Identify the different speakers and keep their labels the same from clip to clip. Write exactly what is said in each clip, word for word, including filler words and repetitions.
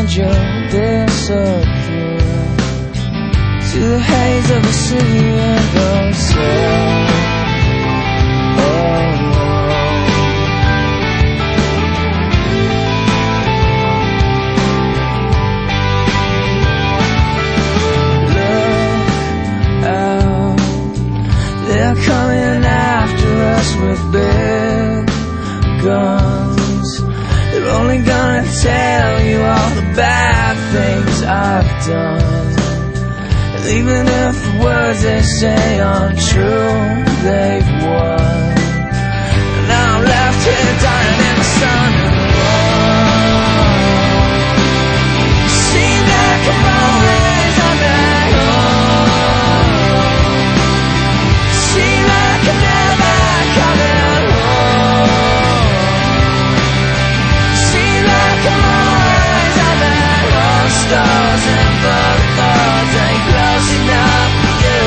Speaker 1: and you'll disappear to the haze of the city and go sail. They're coming after us with big guns. They're only gonna tell you all the bad things I've done. And even if the words they say aren't true, they've won. And now I'm left here dying in the sun and warm. It seems like I'm always on my own. Seems like I'm never coming home. Seems like I'm always on my own. Stars and butterflies ain't close enough for you.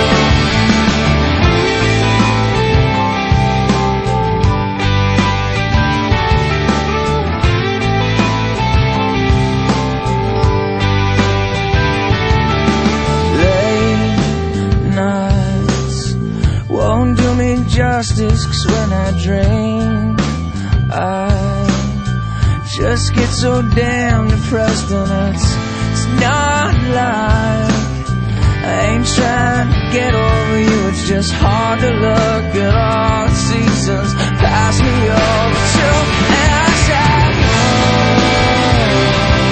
Speaker 1: Late nights won't do me justice, 'cause when I drink I just get so damn depressed, and it's, it's not like I ain't trying to get over you. It's just hard to look at all the seasons pass me over too. And I said, oh,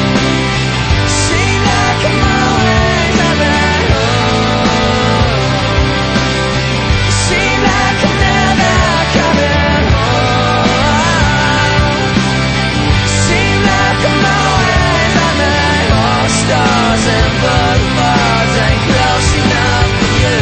Speaker 1: seems like I'm always having home. Seems like I'm never coming home. Seems like I'm always having home. Stars and butterflies ain't close enough for you.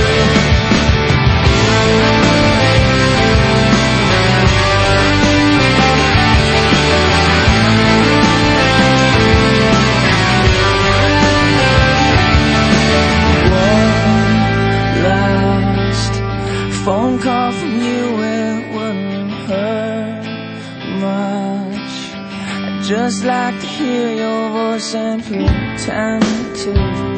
Speaker 1: One last phone call from you, it wouldn't hurt much. I'd just like to hear your voice and pretend to